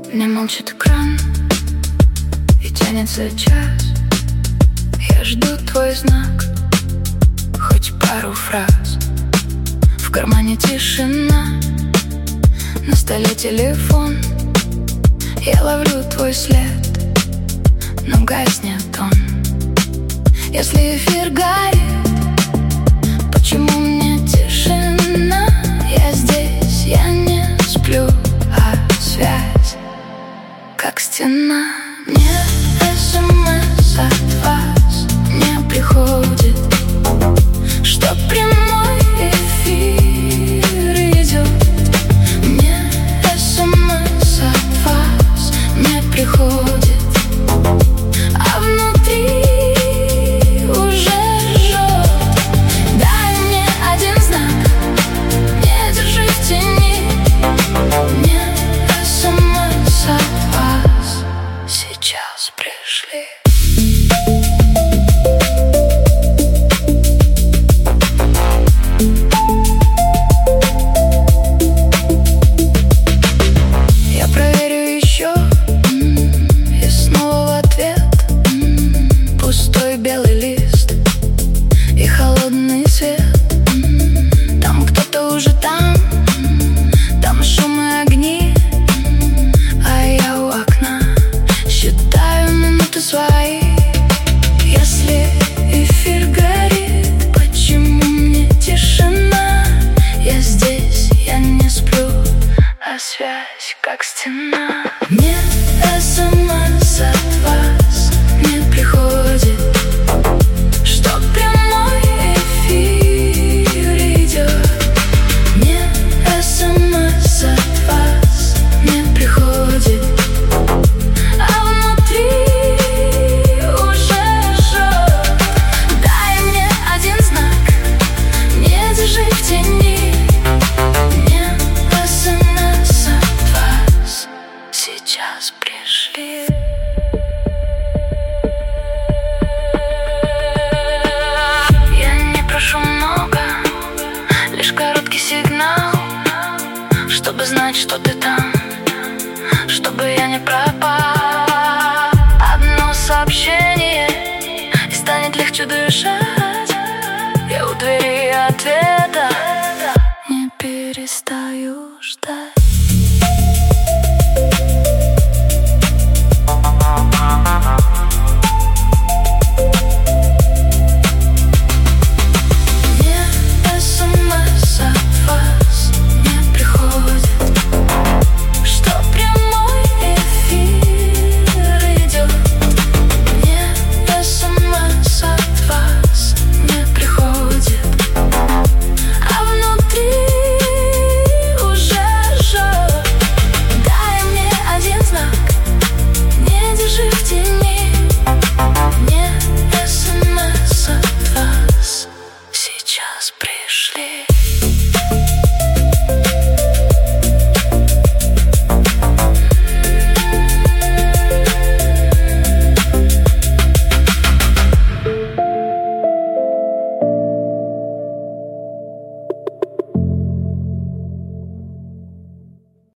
Не молчит экран и тянется час. Я жду твой знак, хоть пару фраз. В кармане тишина, на столе телефон. Я ловлю твой след, но гаснет он. Если эфир горит, почему мне тишина? Я здесь, я не сплю, а связь как стена. Мне СМС от вас не приходит, что прямой эфир идет. Мне СМС от вас не приходит, а внутри уже жжет. Дай мне один знак, не держи в тени. Мне СМС от вас сейчас пришли. Я проверю еще, и снова в ответ пустой белый лист и холодный свет. Там кто-то уже там, там шум и огни, а я у окна считаю минуты свои. Если эфир горит, почему мне тишина? Я здесь, я не сплю, а связь как стена. Мне СМС от вас не приходит, что прямой эфир идет. Мне СМС от вас не приходит, а внутри уже жжет. Дай мне один знак, не держи в тени. Мне СМС от вас сейчас пришли. Я не прошу много, лишь короткий сигнал, чтобы знать, что ты там, чтобы я не пропал. Одно сообщение, и станет легче дышать.